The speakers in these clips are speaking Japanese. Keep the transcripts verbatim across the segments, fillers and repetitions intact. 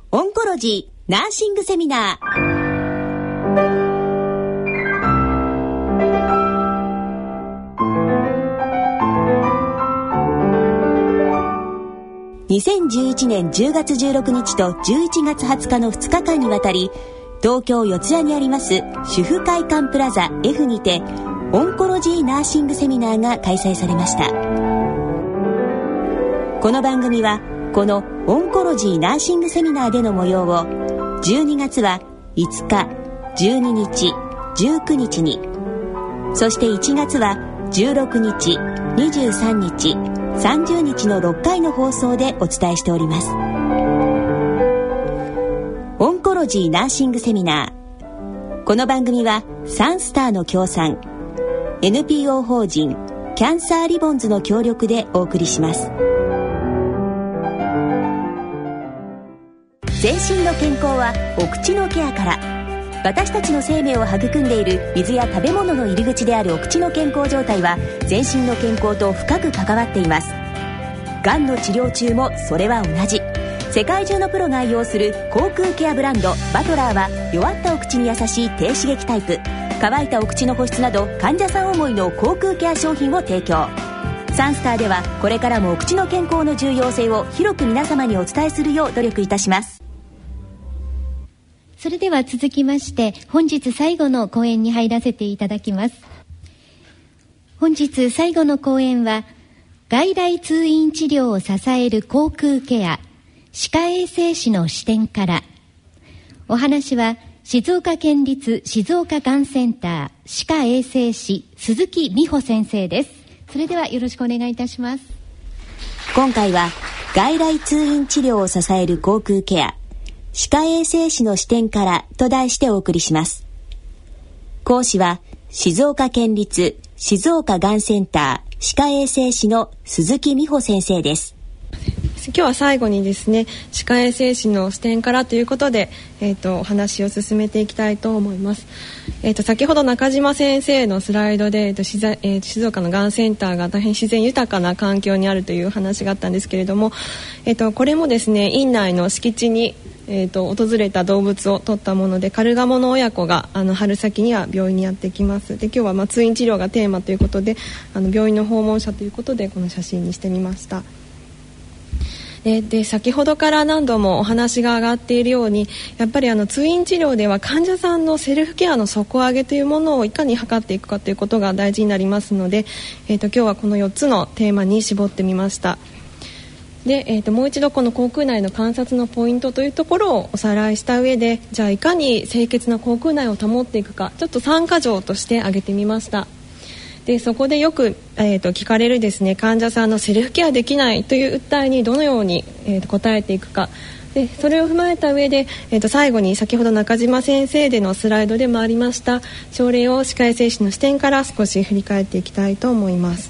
オンコロジーナーシングセミナー。にせんじゅういちねんじゅうがつじゅうろくにちとじゅういちがつはつかのふつかかんにわたり、東京四谷にあります主婦会館プラザ F にてオンコロジーナーシングセミナーが開催されました。この番組はこのオンコロジーナーシングセミナーでの模様をじゅうにがつはいつか、じゅうににち、じゅうくにちに、そしていちがつはじゅうろくにち、にじゅうさんにち、さんじゅうにちのろっかいの放送でお伝えしております。オンコロジーナーシングセミナー。この番組はサンスターの協賛、 エヌピーオー 法人キャンサーリボンズの協力でお送りします。全身の健康はお口のケアから。私たちの生命を育んでいる水や食べ物の入り口であるお口の健康状態は全身の健康と深く関わっています。がんの治療中もそれは同じ。世界中のプロが愛用する口腔ケアブランドバトラーは、弱ったお口に優しい低刺激タイプ、乾いたお口の保湿など患者さん思いの口腔ケア商品を提供。サンスターではこれからもお口の健康の重要性を広く皆様にお伝えするよう努力いたします。 それでは続きまして本日最後の講演に入らせていただきます。本日最後の講演は、外来通院治療を支える口腔ケア、歯科衛生士の視点から。お話は静岡県立静岡がんセンター歯科衛生士鈴木美穂先生です。それではよろしくお願いいたします。 今回は外来通院治療を支える口腔ケア、歯科衛生士の視点からと題してお送りします。講師は静岡県立静岡がんセンター歯科衛生士の鈴木美穂先生です。 今日は最後にですね、歯科衛生士の視点からということで、えー、とお話を進めていきたいと思います。えー、と先ほど中島先生のスライドで、えーと静えー、静岡のがんセンターが大変自然豊かな環境にあるという話があったんですけれども、えー、とこれもですね、院内の敷地にえー、と訪れた動物を撮ったもので、カルガモの親子があの春先には病院にやってきます。で今日はまあ通院治療がテーマということで、あの病院の訪問者ということでこの写真にしてみました。で, で先ほどから何度もお話が上がっているように、やっぱりあの通院治療では患者さんのセルフケアの底上げというものをいかに図っていくかということが大事になりますので、えー、と今日はこのよっつのテーマに絞ってみました。で、えー、ともう一度この口腔内の観察のポイントというところをおさらいした上で、じゃあいかに清潔な口腔内を保っていくか、ちょっとさんか条として挙げてみました。でそこでよく、えー、と聞かれるですね、患者さんのセルフケアできないという訴えにどのように、えー、と答えていくか。でそれを踏まえた上で、えー、と最後に先ほど中島先生でのスライドでもありました症例を歯科衛生士の視点から少し振り返っていきたいと思います。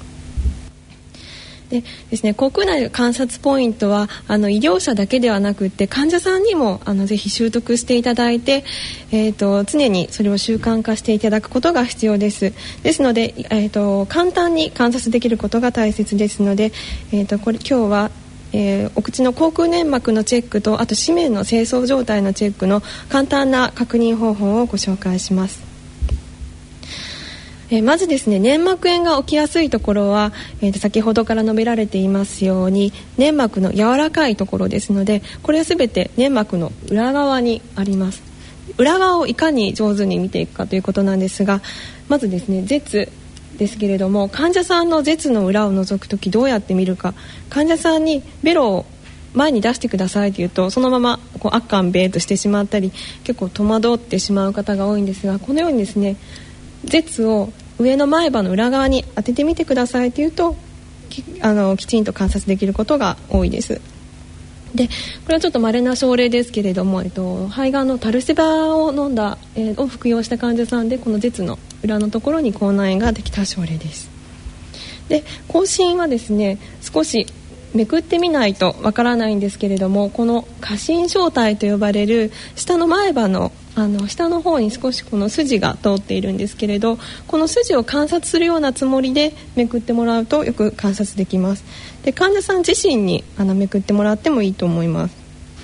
でですね、口腔内の観察ポイントはあの医療者だけではなくて患者さんにもあのぜひ習得していただいて、えー、と常にそれを習慣化していただくことが必要です。ですので、えー、と簡単に観察できることが大切ですので、えー、とこれ今日は、えー、お口の口腔粘膜のチェックと、あと歯面の清掃状態のチェックの簡単な確認方法をご紹介します。えー、まずですね、粘膜炎が起きやすいところは、えー、と先ほどから述べられていますように粘膜の柔らかいところですので、これはすべて粘膜の裏側にあります。裏側をいかに上手に見ていくかということなんですが、まずですね、舌ですけれども、患者さんの舌の裏を覗くときどうやって見るか。患者さんにベロを前に出してくださいと言うと、そのままこうあっかんべーとしてしまったり、結構戸惑ってしまう方が多いんですが、このようにですね、舌を上の前歯の裏側に当ててみてくださいというと、き, あのきちんと観察できることが多いです。でこれはちょっと稀な症例ですけれども、えっと、肺がんのタルセバを飲んだ、えー、を服用した患者さんで、この舌の裏のところに口内炎ができた症例です。で口唇はですね、少しめくってみないとわからないんですけれども、この下唇小帯と呼ばれる下の前歯のあの下の方に少しこの筋が通っているんですけれど、この筋を観察するようなつもりでめくってもらうとよく観察できます。で患者さん自身にあのめくってもらってもいいと思います。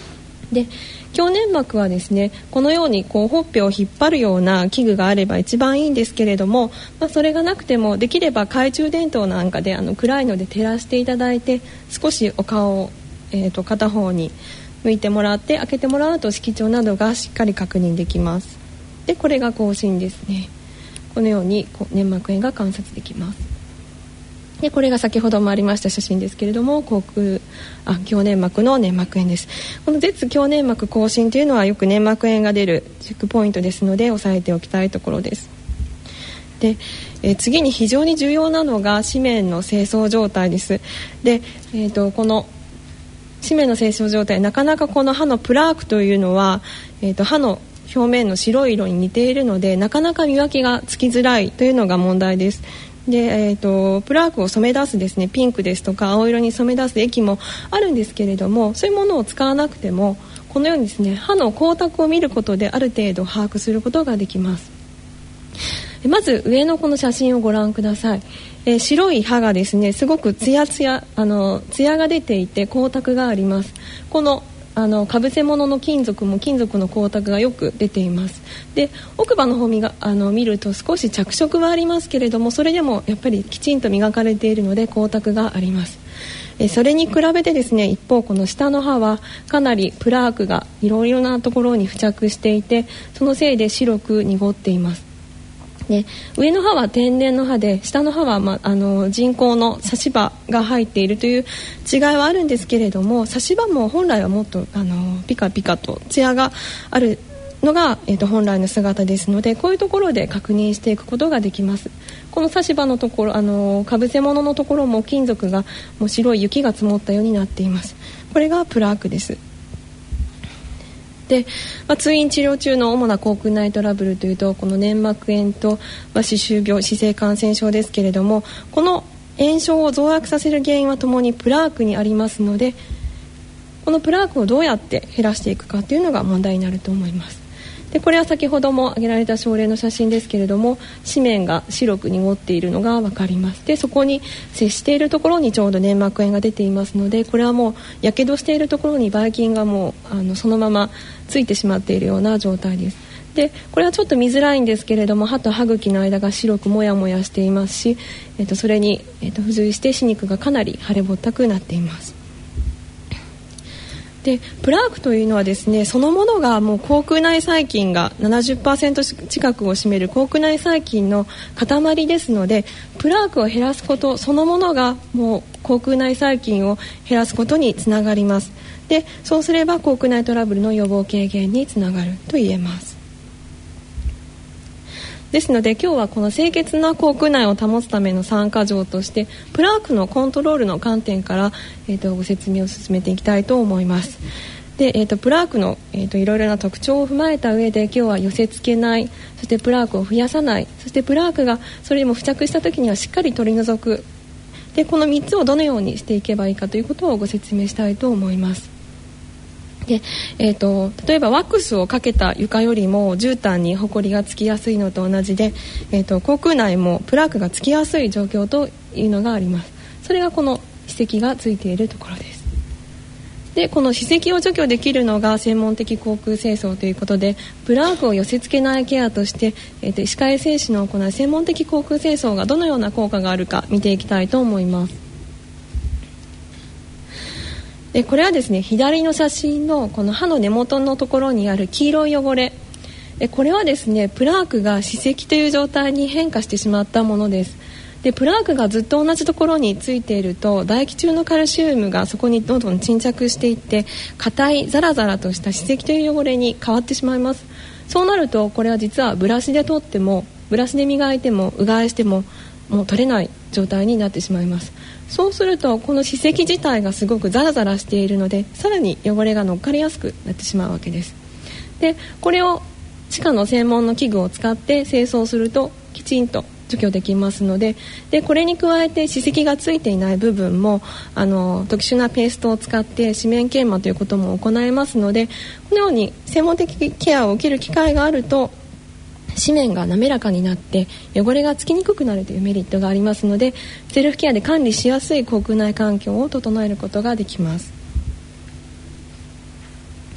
で強粘膜はですねこのようにこうほっぺを引っ張るような器具があれば一番いいんですけれども、まあ、それがなくてもできれば懐中電灯なんかであの暗いので照らしていただいて少しお顔を、えーと片方に向いてもらって開けてもらうと色調などがしっかり確認できます。でこれが口針ですね。このようにこう粘膜炎が観察できます。でこれが先ほどもありました写真ですけれども口腔あ強粘膜の粘膜炎です。この舌強粘膜口針というのはよく粘膜炎が出るチェックポイントですので押さえておきたいところです。で、えー、次に非常に重要なのが歯面の清掃状態です。で、えーとこの歯面の清掃状態なかなかこの歯のプラークというのは、えーと歯の表面の白い色に似ているのでなかなか見分けがつきづらいというのが問題です。で、えーとプラークを染め出すですねピンクですとか青色に染め出す液もあるんですけれどもそういうものを使わなくてもこのようにですね歯の光沢を見ることである程度把握することができます。まず上のこの写真をご覧ください。えー、白い歯がですねすごくツヤツヤあのツヤが出ていて光沢があります。このあのかぶせ物の金属も金属の光沢がよく出ています。で奥歯の方があの見ると少し着色はありますけれどもそれでもやっぱりきちんと磨かれているので光沢があります。えそれに比べてですね一方この下の歯はかなりプラークがいろいろなところに付着していてそのせいで白く濁っています。で上の歯は天然の歯で下の歯は、ま、あの人工の差し歯が入っているという違いはあるんですけれども差し歯も本来はもっとあのピカピカとツヤがあるのが、えーと、本来の姿ですのでこういうところで確認していくことができます。この差し歯のところあのかぶせ物のところも金属がもう白い雪が積もったようになっています。これがプラークです。でまあ、通院治療中の主な口腔内トラブルというとこの粘膜炎と、まあ、歯周病歯性感染症ですけれどもこの炎症を増悪させる原因はともにプラークにありますのでこのプラークをどうやって減らしていくかというのが問題になると思います。でこれは先ほども挙げられた症例の写真ですけれども歯面が白く濁っているのが分かります。でそこに接しているところにちょうど粘膜炎が出ていますのでこれはもうやけどしているところにばい菌がもうあのそのままついてしまっているような状態です。でこれはちょっと見づらいんですけれども歯と歯茎の間が白くもやもやしていますし、えっと、それに、えっと、付随して歯肉がかなり腫れぼったくなっています。でプラークというのはですねそのものがもう口腔内細菌が ななじゅっパーセント 近くを占める口腔内細菌の塊ですのでプラークを減らすことそのものがもう口腔内細菌を減らすことにつながります。でそうすれば口腔内トラブルの予防軽減につながると言えます。ですので今日はこの清潔な口腔内を保つためのさんか条としてプラークのコントロールの観点から、えー、とご説明を進めていきたいと思います。で、えー、とプラークの、えー、といろいろな特徴を踏まえた上で今日は寄せ付けないそしてプラークを増やさないそしてプラークがそれでも付着した時にはしっかり取り除くでこのみっつをどのようにしていけばいいかということをご説明したいと思います。でえー、と例えばワックスをかけた床よりも絨毯にホコリがつきやすいのと同じで、えー、と口腔内もプラークがつきやすい状況というのがあります。それがこの歯石がついているところです。でこの歯石を除去できるのが専門的口腔清掃ということでプラークを寄せ付けないケアとして、えー、と歯科衛生士の行う専門的口腔清掃がどのような効果があるか見ていきたいと思います。でこれはですね左の写真のこの歯の根元のところにある黄色い汚れでこれはですねプラークが歯石という状態に変化してしまったものです。でプラークがずっと同じところについていると唾液中のカルシウムがそこにどんどん沈着していって硬いザラザラとした歯石という汚れに変わってしまいます。そうなるとこれは実はブラシで取ってもブラシで磨いてもうがいしてももう取れない状態になってしまいます。そうするとこの歯石自体がすごくザラザラしているのでさらに汚れが乗っかりやすくなってしまうわけです。でこれを歯科の専門の器具を使って清掃するときちんと除去できますので、でこれに加えて歯石がついていない部分もあの特殊なペーストを使って歯面研磨ということも行えますのでこのように専門的ケアを受ける機会があると歯面が滑らかになって汚れがつきにくくなるというメリットがありますのでセルフケアで管理しやすい口腔内環境を整えることができます。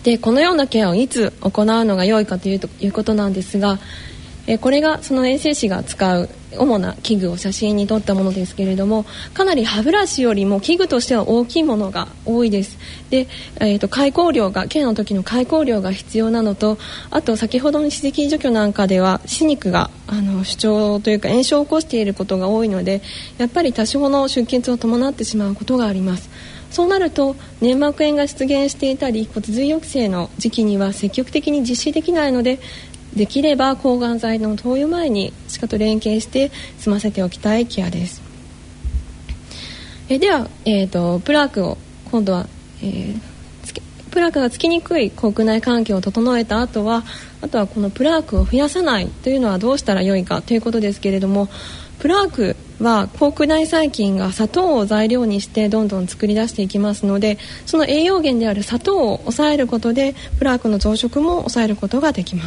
でこのようなケアをいつ行うのが良いかというということなんですが、えこれがその衛生士が使う主な器具を写真に撮ったものですけれども、かなり歯ブラシよりも器具としては大きいものが多いです。で、えーと、開口量がケアの時の開口量が必要なのと、あと先ほどの歯石除去なんかでは歯肉があの主張というか炎症を起こしていることが多いので、やっぱり多少の出血を伴ってしまうことがあります。そうなると粘膜炎が出現していたり骨髄抑制の時期には積極的に実施できないので、できれば抗がん剤の投与前に歯科と連携して済ませておきたいケアです。えでは、えーと、プラークを今度は、えー、つけプラークがつきにくい口腔内環境を整えた後はあとはこのプラークを増やさないというのはどうしたらよいかということですけれども、プラークは口腔内細菌が砂糖を材料にしてどんどん作り出していきますので、その栄養源である砂糖を抑えることでプラークの増殖も抑えることができます。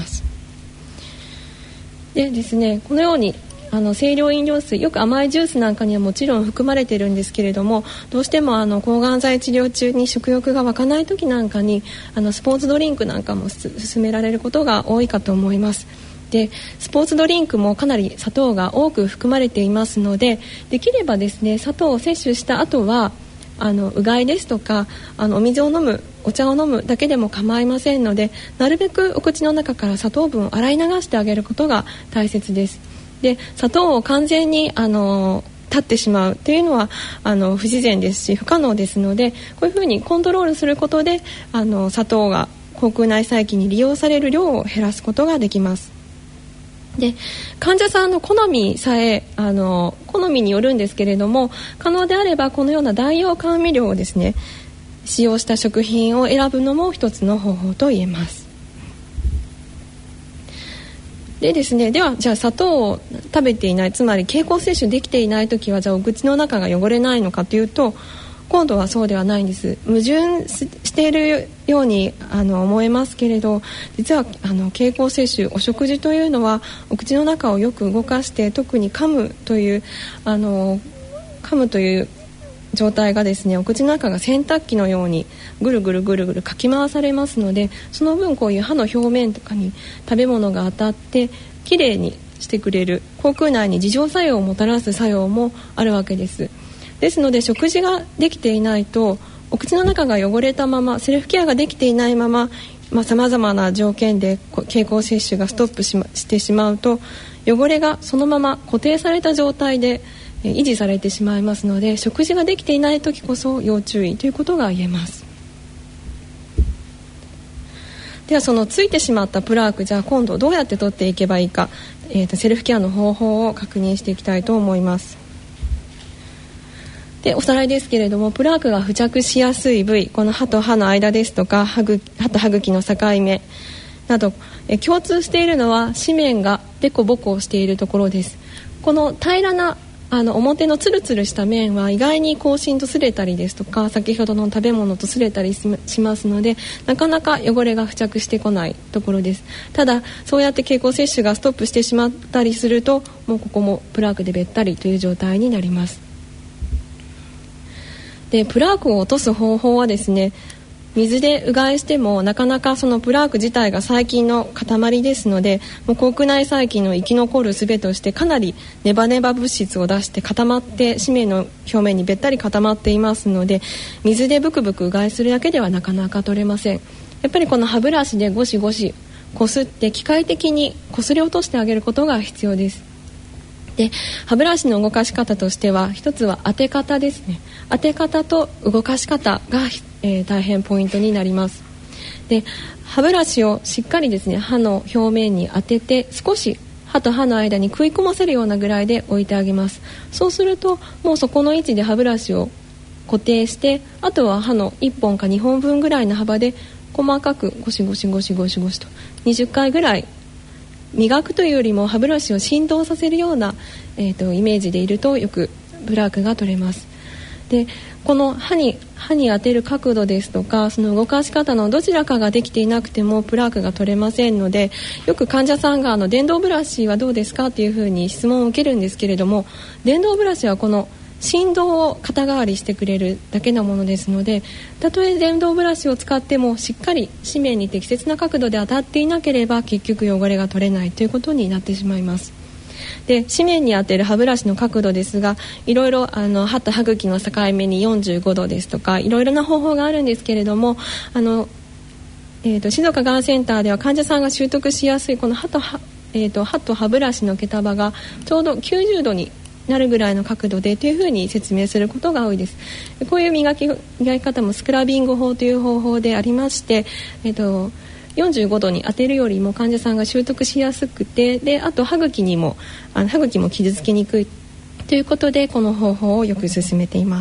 でですね、このようにあの清涼飲料水、よく甘いジュースなんかにはもちろん含まれているんですけれども、どうしてもあの抗がん剤治療中に食欲が湧かない時なんかにあのスポーツドリンクなんかも勧められることが多いかと思います。でスポーツドリンクもかなり砂糖が多く含まれていますので、できればですね砂糖を摂取した後はあのうがいですとかあのお水を飲むお茶を飲むだけでも構いませんので、なるべくお口の中から砂糖分を洗い流してあげることが大切です。で砂糖を完全にあの立ってしまうというのはあの不自然ですし不可能ですので、こういうふうにコントロールすることであの砂糖が口腔内細菌に利用される量を減らすことができます。で患者さんの好みさえあの好みによるんですけれども、可能であればこのような代用甘味料をですね使用した食品を選ぶのも一つの方法と言えます。でですね、ではじゃあ砂糖を食べていない、つまり経口摂取できていないときはじゃあお口の中が汚れないのかというと、今度はそうではないんです。矛盾しているようにあの思えますけれど、実はあの経口摂取、お食事というのはお口の中をよく動かして、特に噛むというあの噛むという状態がですね、お口の中が洗濯機のようにぐるぐるぐるぐるかき回されますので、その分こういう歯の表面とかに食べ物が当たってきれいにしてくれる、口腔内に自浄作用をもたらす作用もあるわけです。ですので食事ができていないとお口の中が汚れたまま、セルフケアができていないままさまざまな条件で経口摂取がストップ し, してしまうと、汚れがそのまま固定された状態で維持されてしまいますので、食事ができていない時こそ要注意ということが言えます。ではそのついてしまったプラーク、じゃあ今度どうやって取っていけばいいか、えーと、セルフケアの方法を確認していきたいと思います。でおさらいですけれども、プラークが付着しやすい部位、この歯と歯の間ですとか 歯, ぐ歯と歯茎の境目など、え共通しているのは歯面がデコボコしているところです。この平らなあの表のツルツルした面は意外に口唇と擦れたりですとか先ほどの食べ物と擦れたりしますので、なかなか汚れが付着してこないところです。ただそうやって経口摂取がストップしてしまったりすると、もうここもプラークでべったりという状態になります。でプラークを落とす方法はですね、水でうがいしてもなかなかそのプラーク自体が細菌の塊ですので、もう口腔内細菌の生き残る術としてかなりネバネバ物質を出して固まって歯面の表面にべったり固まっていますので、水でブクブクうがいするだけではなかなか取れません。やっぱりこの歯ブラシでゴシゴシこすって機械的にこすり落としてあげることが必要です。で歯ブラシの動かし方としては、一つは当て方ですね。当て方と動かし方が、えー、大変ポイントになります。で歯ブラシをしっかりですね歯の表面に当てて、少し歯と歯の間に食い込ませるようなぐらいで置いてあげます。そうするともうそこの位置で歯ブラシを固定して、あとは歯のいっぽんかにほんぶんぐらいの幅で細かくゴシゴシゴシゴシゴシとにじゅっかいぐらい磨くというよりも歯ブラシを振動させるような、えーと、イメージでいるとよくプラークが取れます。でこの歯に歯に当てる角度ですとか、その動かし方のどちらかができていなくてもプラークが取れませんので、よく患者さんがあの電動ブラシはどうですかっていうふうに質問を受けるんですけれども、電動ブラシはこの振動を肩代わりしてくれるだけのものですので、たとえ電動ブラシを使ってもしっかり紙面に適切な角度で当たっていなければ結局汚れが取れないということになってしまいます。で、紙面に当てる歯ブラシの角度ですが、いろいろあの歯と歯茎の境目によんじゅうごどですとかいろいろな方法があるんですけれども、あの、えー、と静岡がんセンターでは患者さんが習得しやすいこの歯と歯、えー、と歯と歯ブラシの毛束がちょうどきゅうじゅうどになるぐらいの角度でというふうに説明することが多いです。こういう磨き、磨き方もスクラビング法という方法でありまして、えー、とよんじゅうごどに当てるよりも患者さんが習得しやすくて、であと歯茎にもあの歯茎も傷つきにくいということでこの方法をよく進めています。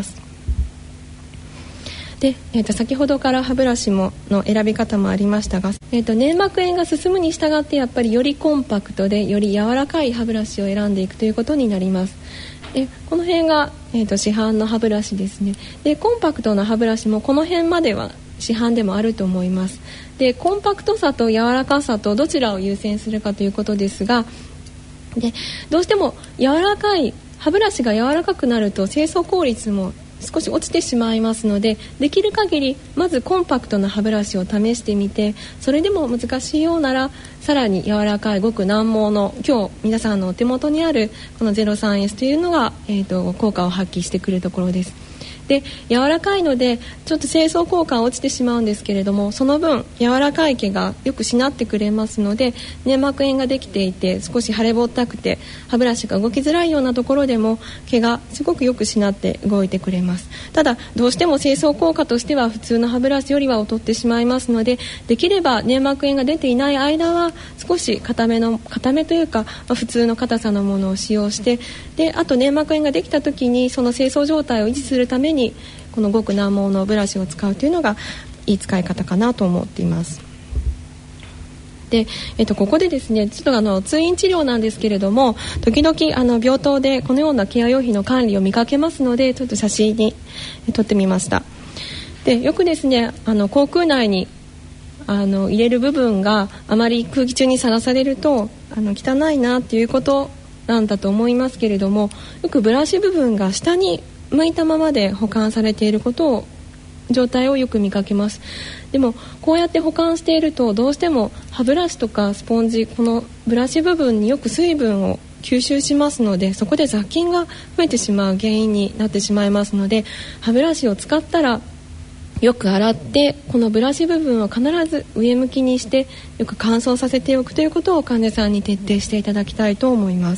で、えー、と先ほどから歯ブラシもの選び方もありましたが、えー、と粘膜炎が進むに従ってやっぱりよりコンパクトでより柔らかい歯ブラシを選んでいくということになります。でこの辺が、えー、と市販の歯ブラシですね。でコンパクトな歯ブラシもこの辺までは市販でもあると思います。でコンパクトさと柔らかさとどちらを優先するかということですが、でどうしても柔らかい歯ブラシが柔らかくなると清掃効率も少し落ちてしまいますので、できる限りまずコンパクトな歯ブラシを試してみて、それでも難しいようならさらに柔らかいごく軟毛の今日皆さんのお手元にあるこの ゼロさんエス というのが、えーと、効果を発揮してくるところです。で柔らかいのでちょっと清掃効果は落ちてしまうんですけれども、その分柔らかい毛がよくしなってくれますので、粘膜炎ができていて少し腫れぼったくて歯ブラシが動きづらいようなところでも毛がすごくよくしなって動いてくれます。ただどうしても清掃効果としては普通の歯ブラシよりは劣ってしまいますので、できれば粘膜炎が出ていない間は少し固めの固めというか、まあ、普通の硬さのものを使用して、であと粘膜炎ができた時にその清掃状態を維持するためにこのごく軟毛のブラシを使うというのがいい使い方かなと思っています。で、えっと、ここでですねちょっとあの通院治療なんですけれども、時々あの病棟でこのようなケア用品の管理を見かけますので、ちょっと写真に撮ってみました。でよくですねあの口腔内にあの入れる部分があまり空気中にさらされるとあの汚いなっていうことなんだと思いますけれども、よくブラシ部分が下に向いたままで保管されていることを状態をよく見かけます。でもこうやって保管しているとどうしても歯ブラシとかスポンジ、このブラシ部分によく水分を吸収しますので、そこで雑菌が増えてしまう原因になってしまいますので、歯ブラシを使ったらよく洗ってこのブラシ部分を必ず上向きにしてよく乾燥させておくということを患者さんに徹底していただきたいと思います。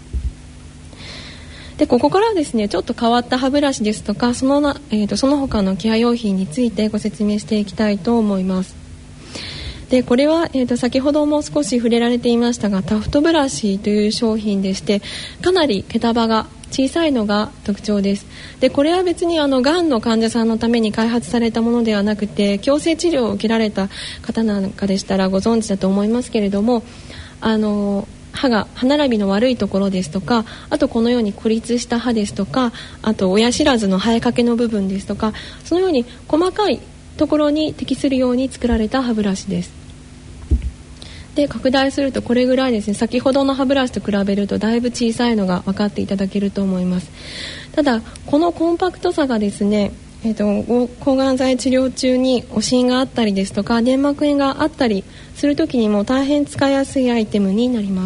でここからはですねちょっと変わった歯ブラシですとかそのな、えーと、その他のケア用品についてご説明していきたいと思います。でこれは、えーと、先ほども少し触れられていましたがタフトブラシという商品でして、かなり毛束が小さいのが特徴です。でこれは別にあのがんの患者さんのために開発されたものではなくて、矯正治療を受けられた方なんかでしたらご存知だと思いますけれども、あの歯が歯並びの悪いところですとか、あとこのように孤立した歯ですとか、あと親知らずの生えかけの部分ですとか、そのように細かいところに適するように作られた歯ブラシです。で拡大するとこれぐらいですね。先ほどの歯ブラシと比べるとだいぶ小さいのが分かっていただけると思います。ただこのコンパクトさがですね、えーと、抗がん剤治療中におしんがあったりですとか粘膜炎があったりする時にも大変使いやすいアイテムになります。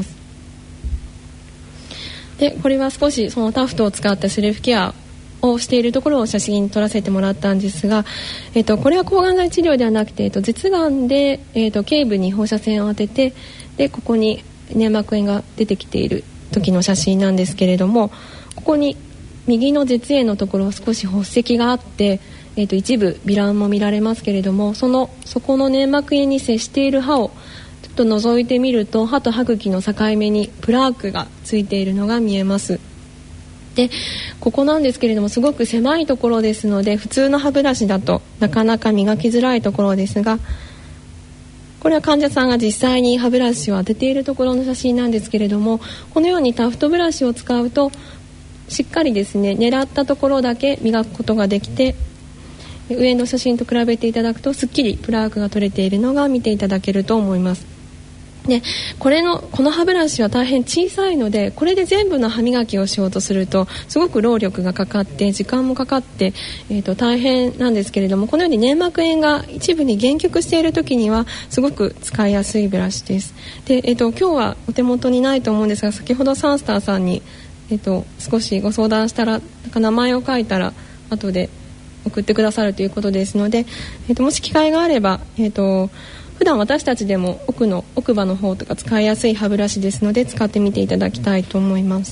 でこれは少しそのタフトを使ったセルフケアをしているところを写真に撮らせてもらったんですが、えー、とこれは抗がん剤治療ではなくて、えー、と舌がんで、えー、と頸部に放射線を当てて、でここに粘膜炎が出てきている時の写真なんですけれども、ここに右の舌炎のところ少し発石があって、えー、と一部糜爛も見られますけれども、そのそこの粘膜炎に接している歯をちょっと覗いてみると、歯と歯茎の境目にプラークがついているのが見えます。でここなんですけれどもすごく狭いところですので、普通の歯ブラシだとなかなか磨きづらいところですが、これは患者さんが実際に歯ブラシを当てているところの写真なんですけれども、このようにタフトブラシを使うとしっかりですね狙ったところだけ磨くことができて、上の写真と比べていただくとすっきりプラークが取れているのが見ていただけると思います。 でこれのこの歯ブラシは大変小さいので、これで全部の歯磨きをしようとするとすごく労力がかかって時間もかかって、えー、と大変なんですけれども、このように粘膜炎が一部に限局している時にはすごく使いやすいブラシです。で、えー、と今日はお手元にないと思うんですが、先ほどサンスターさんに、えー、と少しご相談したら、なんか名前を書いたら後で送ってくださるということですので、えー、ともし機会があれば、えー、と普段私たちでも奥の奥歯の方とか使いやすい歯ブラシですので、使ってみていただきたいと思います。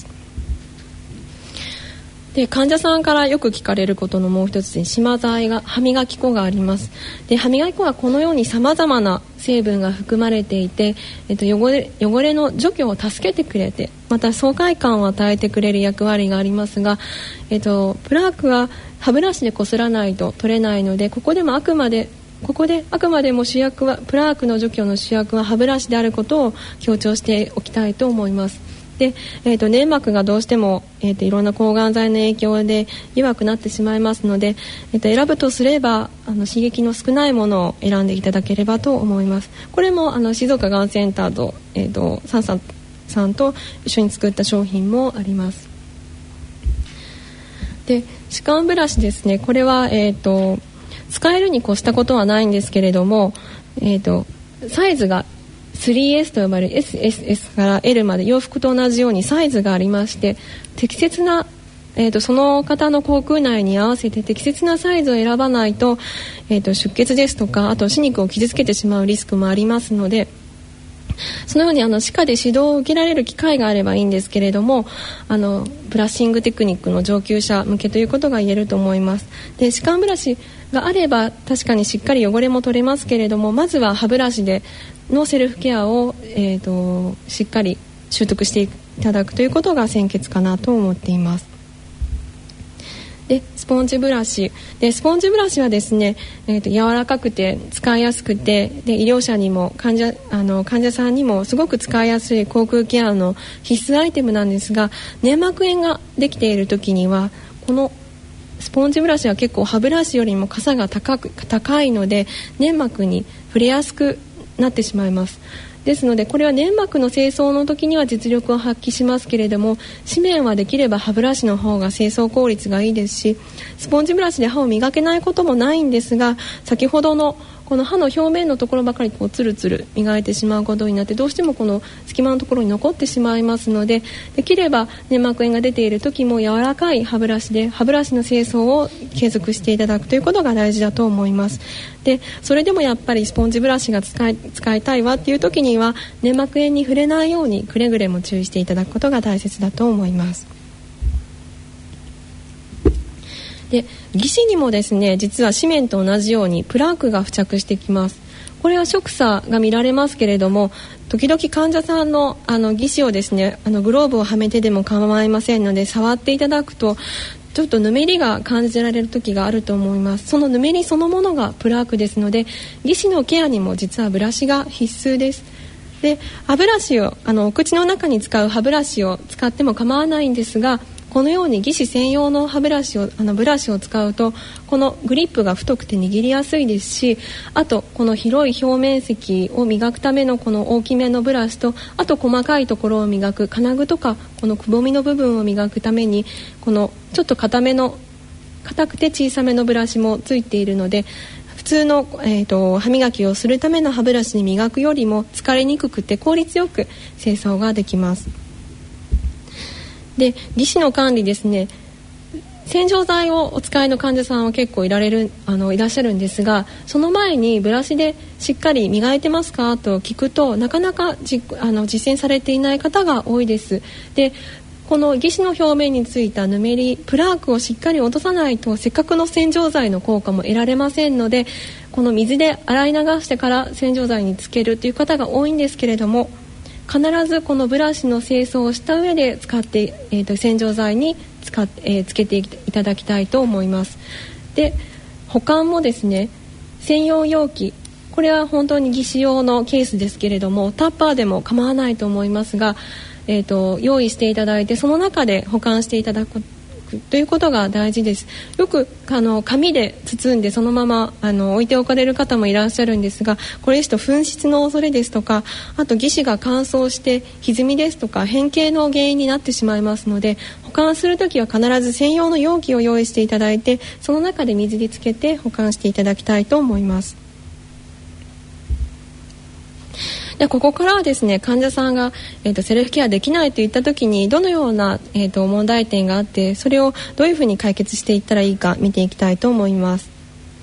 で、患者さんからよく聞かれることのもう一つに、島材が歯磨き粉があります。で、歯磨き粉はこのように様々な成分が含まれていて、えっと、汚れ、汚れの除去を助けてくれて、また爽快感を与えてくれる役割がありますが、えっと、プラークは歯ブラシでこすらないと取れないので、ここでもあくまでここであくまでも主役はプラークの除去の主役は歯ブラシであることを強調しておきたいと思います。で、えー、と粘膜がどうしても、えー、といろんな抗がん剤の影響で弱くなってしまいますので、えー、と選ぶとすればあの刺激の少ないものを選んでいただければと思います。これもあの静岡がんセンターと、えー、とサンさんさんと一緒に作った商品もあります。で、歯間ブラシですね。これは、えー、と使えるに越したことはないんですけれども、えー、とサイズが スリーエス と呼ばれる エスエスエス から エル まで洋服と同じようにサイズがありまして、適切な、えー、とその方の口腔内に合わせて適切なサイズを選ばないと、えー、と出血ですとか、あと歯肉を傷つけてしまうリスクもありますので、そのようにあの歯科で指導を受けられる機会があればいいんですけれども、あのブラッシングテクニックの上級者向けということが言えると思います。で、歯間ブラシがあれば確かにしっかり汚れも取れますけれども、まずは歯ブラシでのセルフケアを、えー、としっかり習得していただくということが先決かなと思っています。で、スポンジブラシでスポンジブラシはですね、えー、と柔らかくて使いやすくて、で医療者にも患者あの患者さんにもすごく使いやすい口腔ケアの必須アイテムなんですが、粘膜炎ができている時にはこのスポンジブラシは結構歯ブラシよりもかさが高く高いので粘膜に触れやすくなってしまいます。ですのでこれは粘膜の清掃の時には実力を発揮しますけれども、歯面はできれば歯ブラシの方が清掃効率がいいですし、スポンジブラシで歯を磨けないこともないんですが、先ほどのこの歯の表面のところばかりこうツルツル磨いてしまうことになって、どうしてもこの隙間のところに残ってしまいますので、できれば粘膜炎が出ている時も柔らかい歯ブラシで歯ブラシの清掃を継続していただくということが大事だと思います。で、それでもやっぱりスポンジブラシが使い、使いたいわっていう時には粘膜炎に触れないようにくれぐれも注意していただくことが大切だと思います。で、義歯にもですね、実は歯面と同じようにプラークが付着してきます。これは色差が見られますけれども、時々患者さんのあの義歯をですね、あのグローブをはめてでも構いませんので触っていただくとちょっとぬめりが感じられる時があると思います。そのぬめりそのものがプラークですので、義歯のケアにも実はブラシが必須です。で、歯ブラシをあのお口の中に使う歯ブラシを使っても構わないんですが、このように義歯専用の歯ブラシをあのブラシを使うとこのグリップが太くて握りやすいですし、あとこの広い表面積を磨くためのこの大きめのブラシと、あと細かいところを磨く金具とかこのくぼみの部分を磨くためにこのちょっと硬めの硬くて小さめのブラシもついているので、普通の、えーと、歯磨きをするための歯ブラシに磨くよりも疲れにくくて効率よく清掃ができます。で、義歯の管理ですね、洗浄剤をお使いの患者さんは結構いられるあのいらっしゃるんですが、その前にブラシでしっかり磨いてますかと聞くとなかなかじあの実践されていない方が多いです。で、この義歯の表面についたぬめりプラークをしっかり落とさないとせっかくの洗浄剤の効果も得られませんので、この水で洗い流してから洗浄剤につけるという方が多いんですけれども、必ずこのブラシの清掃をした上で使って、えー、と洗浄剤に使っ、えー、つけていただきたいと思います。で、保管もですね、専用容器、これは本当に義歯用のケースですけれども、タッパーでも構わないと思いますが、えー、と用意していただいてその中で保管していただくくということが大事です。よくあの紙で包んでそのままあの置いておかれる方もいらっしゃるんですが、これですと紛失の恐れですとか、あと義肢が乾燥して歪みですとか変形の原因になってしまいますので、保管するときは必ず専用の容器を用意していただいて、その中で水につけて保管していただきたいと思います。でここからはですね、患者さんが、えーと、セルフケアできないといった時にどのような、えーと、問題点があって、それをどういうふうに解決していったらいいか見ていきたいと思います。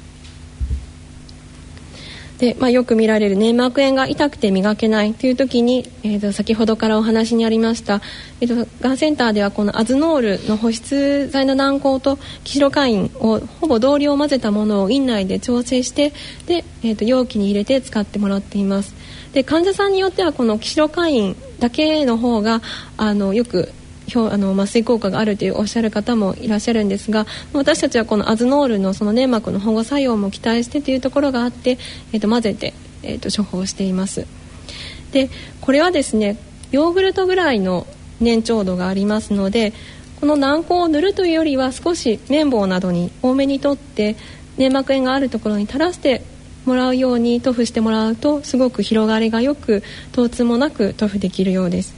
で、まあ、よく見られる粘膜炎が痛くて磨けないという時に、えーと、先ほどからお話にありました、えーと、がんセンターではこのアズノールの保湿剤の軟膏とキシロカインをほぼ同量混ぜたものを院内で調整して、で、えーと、容器に入れて使ってもらっています。で患者さんによってはこのキシロカインだけの方があのよくあの麻酔効果があるというおっしゃる方もいらっしゃるんですが、私たちはこのアズノールのその粘膜の保護作用も期待してというところがあって、えー、と混ぜて、えー、と処方しています。でこれはですね、ヨーグルトぐらいの粘稠度がありますので、この軟膏を塗るというよりは少し綿棒などに多めに取って粘膜炎があるところに垂らしてもらうように塗布してもらうと、すごく広がりがよく疼痛もなく塗布できるようです。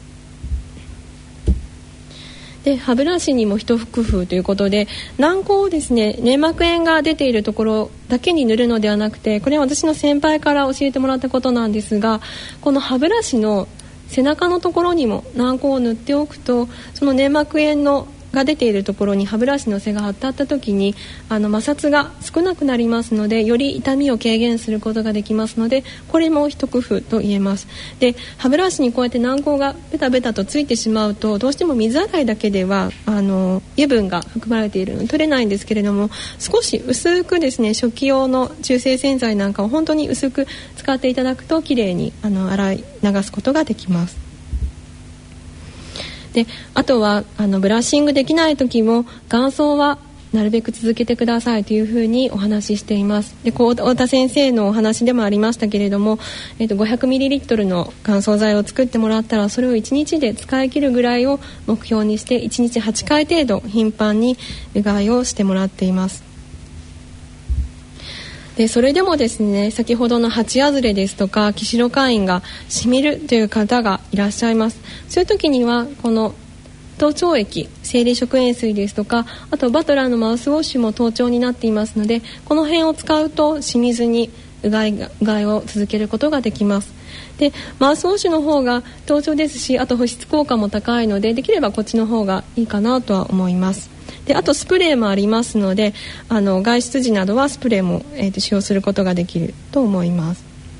で歯ブラシにも一工夫ということで、軟膏をですね、粘膜炎が出ているところだけに塗るのではなくて、これは私の先輩から教えてもらったことなんですが、この歯ブラシの背中のところにも軟膏を塗っておくと、その粘膜炎のが出ているところに歯ブラシの背が当たった時にあの摩擦が少なくなりますので、より痛みを軽減することができますので、これも一工夫と言えます。で歯ブラシにこうやって軟膏がベタベタとついてしまうと、どうしても水洗いだけではあの油分が含まれているので取れないんですけれども、少し薄くですね、食器用の中性洗剤なんかを本当に薄く使っていただくときれいにあの洗い流すことができます。であとはあのブラッシングできない時も眼霜はなるべく続けてくださいというふうにお話ししています。でこう太田先生のお話でもありましたけれども、えー、と ごひゃくミリリットル の乾燥剤を作ってもらったら、それをいちにちで使い切るぐらいを目標にしていちにちはちかい程度頻繁にうがいをしてもらっています。でそれでもですね、先ほどの鉢あずれですとかキシロカインがしみるという方がいらっしゃいます。そういう時にはこの頭頂液、生理食塩水ですとか、あとバトラーのマウスウォッシュも頭頂になっていますので、この辺を使うとしみずにうがい、うがいを続けることができます。でマウスウォッシュの方が頭頂ですし、あと保湿効果も高いので、できればこっちの方がいいかなとは思います。であとスプレーもありますので、あの外出時などはスプレーも、えー、と使用することができると思います。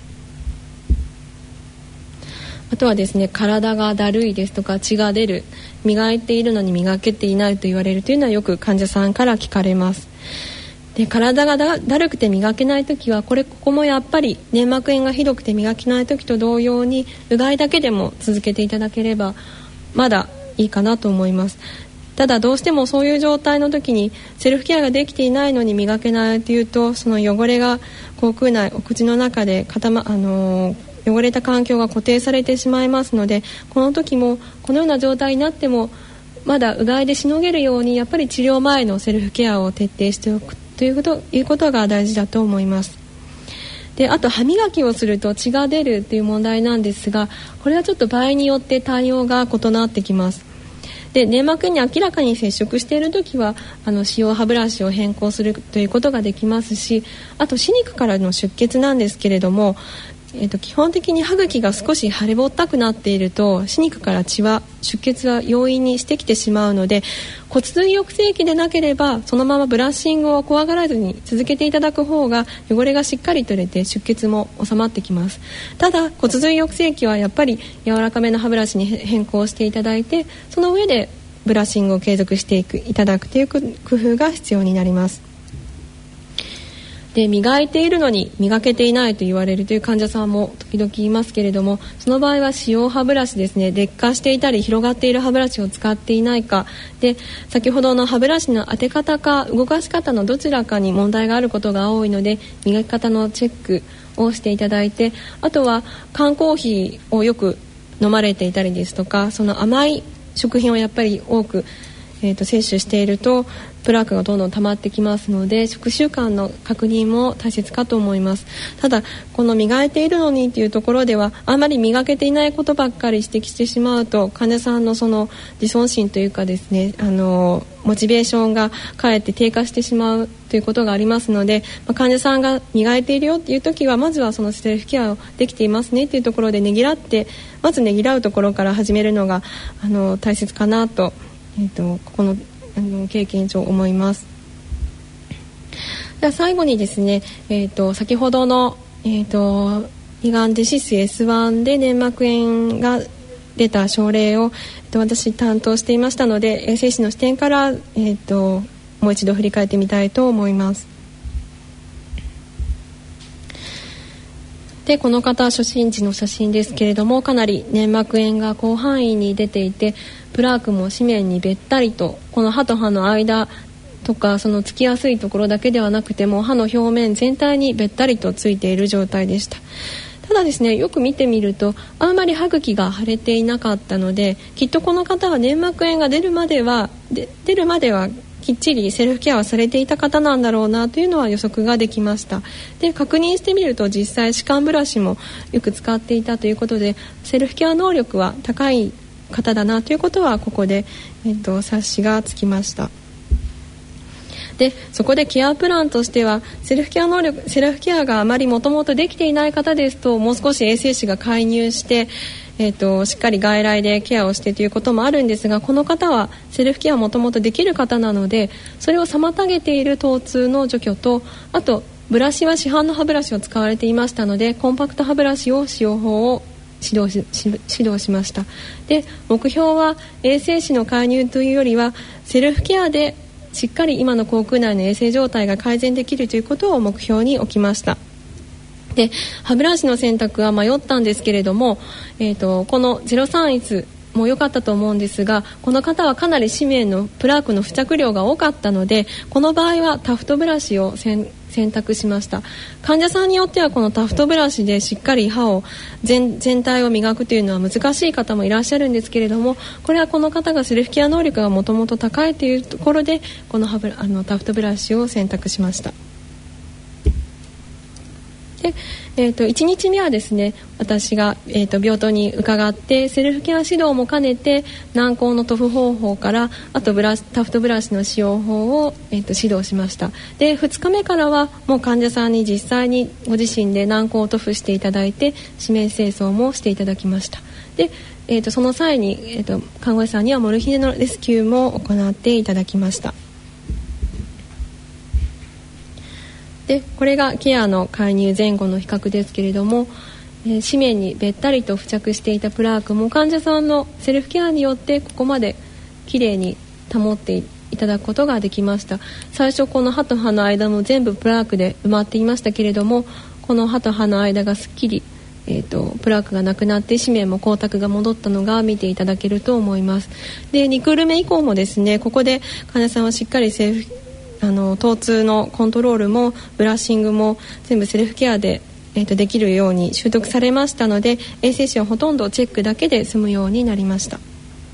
あとはですね、体がだるいですとか血が出る、磨いているのに磨けていないと言われるというのはよく患者さんから聞かれます。で体が だ, だるくて磨けないときは、これここもやっぱり粘膜炎がひどくて磨けないときと同様にうがいだけでも続けていただければまだいいかなと思います。ただどうしてもそういう状態の時にセルフケアができていないのに磨けないというと、その汚れが口腔内、お口の中で固ま、あのー、汚れた環境が固定されてしまいますので、この時もこのような状態になってもまだうがいでしのげるように、やっぱり治療前のセルフケアを徹底しておくということ、いうことが大事だと思います。であと歯磨きをすると血が出るという問題なんですが、これはちょっと場合によって対応が異なってきます。で粘膜に明らかに接触しているときはあの使用歯ブラシを変更するということができますし、あと歯肉からの出血なんですけれども、えー、と基本的に歯茎が少し腫れぼったくなっていると、歯肉から血は出血は容易にしてきてしまうので、骨髄抑制器でなければそのままブラッシングを怖がらずに続けていただく方が汚れがしっかり取れて出血も収まってきます。ただ骨髄抑制器はやっぱり柔らかめの歯ブラシに変更していただいて、その上でブラッシングを継続していくいただくという工夫が必要になります。で磨いているのに磨けていないと言われるという患者さんも時々いますけれども、その場合は使用歯ブラシですね、劣化していたり広がっている歯ブラシを使っていないかで、先ほどの歯ブラシの当て方か動かし方のどちらかに問題があることが多いので、磨き方のチェックをしていただいて、あとは缶コーヒーをよく飲まれていたりですとか、その甘い食品をやっぱり多くえーと、摂取しているとプラークがどんどん溜まってきますので、食習慣の確認も大切かと思います。ただこの磨いているのにというところでは、あまり磨けていないことばっかり指摘してしまうと、患者さんのその自尊心というかですね、あのモチベーションがかえって低下してしまうということがありますので、まあ、患者さんが磨いているよっていう時は、まずはそのセルフケアをできていますねというところでねぎらって、まずねぎらうところから始めるのがあの大切かなと、えーと、ここのあの経験上思います。では最後にですね、えー、と先ほどの、えー、と胃がんデシス エスワン で粘膜炎が出た症例を、えー、と私担当していましたので、衛生士の視点から、えー、ともう一度振り返ってみたいと思います。でこの方は初診時の写真ですけれども、かなり粘膜炎が広範囲に出ていて、プラークも紙面にべったりと、この歯と歯の間とかそのつきやすいところだけではなくても、歯の表面全体にべったりとついている状態でした。ただですね、よく見てみるとあんまり歯茎が腫れていなかったので、きっとこの方は粘膜炎が出るまではで出るまではきっちりセルフケアをされていた方なんだろうなというのは予測ができました。で確認してみると、実際歯間ブラシもよく使っていたということで、セルフケア能力は高い方だなということはここで、えっと、察しがつきました。でそこでケアプランとしては、セルフケア能力セルフケアがあまりもともとできていない方ですと、もう少し衛生士が介入して、えー、としっかり外来でケアをしてということもあるんですが、この方はセルフケアもともとできる方なので、それを妨げている疼痛の除去と、あとブラシは市販の歯ブラシを使われていましたので、コンパクト歯ブラシを使用法を指導 し, し指導しました。で目標は衛生士の介入というよりは、セルフケアでしっかり今の口腔内の衛生状態が改善できるということを目標に置きました。で歯ブラシの選択は迷ったんですけれども、えー、とこのゼロさんいつも良かったと思うんですが、この方はかなり紙面のプラークの付着量が多かったので、この場合はタフトブラシを選択しました。患者さんによってはこのタフトブラシでしっかり歯を 全, 全体を磨くというのは難しい方もいらっしゃるんですけれども、これはこの方がセルフケア能力がもともと高いというところで、この歯ブラあのタフトブラシを選択しました。でえー、といちにちめはですね、私が、えー、と病棟に伺ってセルフケア指導も兼ねて、軟膏の塗布方法から、あとブラシタフトブラシの使用法を、えー、と指導しました。でふつかめからはもう患者さんに実際にご自身で軟膏を塗布していただいて、指名清掃もしていただきました。で、えー、とその際に、えー、と看護師さんにはモルヒネのレスキューも行っていただきました。でこれがケアの介入前後の比較ですけれども、えー、紙面にべったりと付着していたプラークも患者さんのセルフケアによってここまできれいに保っていただくことができました。最初この歯と歯の間も全部プラークで埋まっていましたけれども、この歯と歯の間がすっきり、えー、とプラークがなくなって紙面も光沢が戻ったのが見ていただけると思います。でにクール目以降もですね、ここで患者さんはしっかりセルフあの疼痛のコントロールもブラッシングも全部セルフケアで、えー、とできるように習得されましたので、衛生士はほとんどチェックだけで済むようになりました。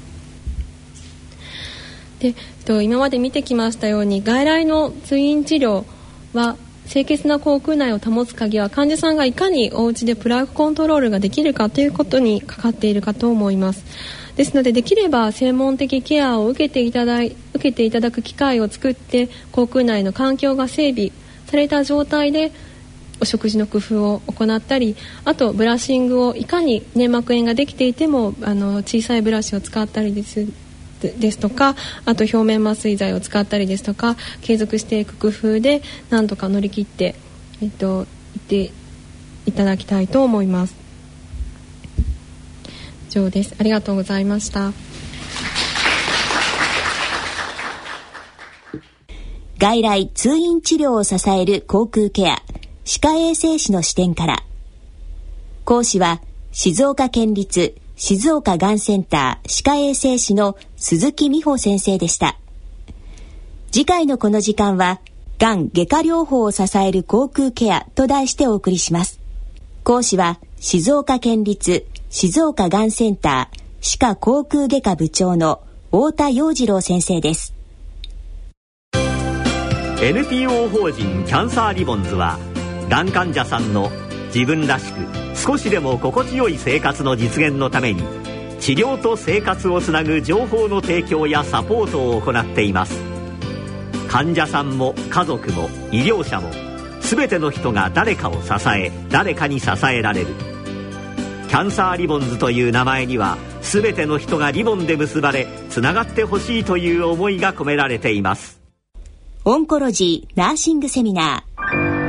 で、えっと、今まで見てきましたように、外来の通院治療は清潔な口腔内を保つ鍵は、患者さんがいかにお家でプラークコントロールができるかということにかかっているかと思います。ですので、できれば専門的ケアを受けていただい、受けていただく機会を作って、口腔内の環境が整備された状態でお食事の工夫を行ったり、あとブラッシングをいかに粘膜炎ができていてもあの小さいブラシを使ったりですですとか、あと表面麻酔剤を使ったりですとか、継続していく工夫で何とか乗り切って、えっと、いっていただきたいと思います。以上です。ありがとうございました。 外来通院治療を支える口腔ケア、歯科衛生士の視点から。講師は静岡県立静岡がんセンター歯科衛生士の鈴木美穂先生でした。次回のこの時間は、がん外科療法を支える口腔ケアと題してお送りします。講師は静岡県立静岡がんセンター歯科口腔外科部長の太田洋次郎先生です。 エヌピーオー 法人キャンサーリボンズは、がん患者さんの自分らしく少しでも心地よい生活の実現のために、治療と生活をつなぐ情報の提供やサポートを行っています。患者さんも家族も医療者も、全ての人が誰かを支え、誰かに支えられる。キャンサーリボンズという名前には、全ての人がリボンで結ばれつながってほしいという思いが込められています。 オンコロジーナーシングセミナー。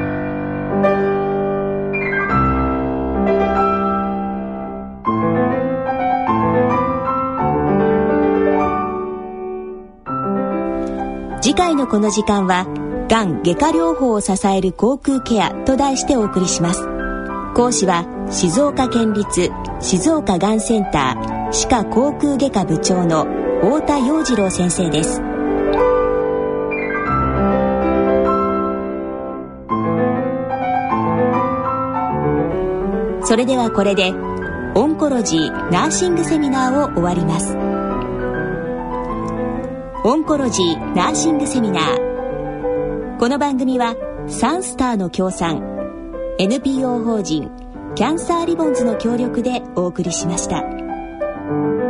次回のこの時間は、がん外科療法を支える口腔ケアと題してお送りします。講師は静岡県立静岡がんセンター歯科口腔外科部長の太田洋次郎先生です。それではこれでオンコロジーナーシングセミナーを終わります。オンコロジーナーシングセミナー。この番組はサンスターの協賛、 エヌピーオー 法人キャンサーリボンズの協力でお送りしました。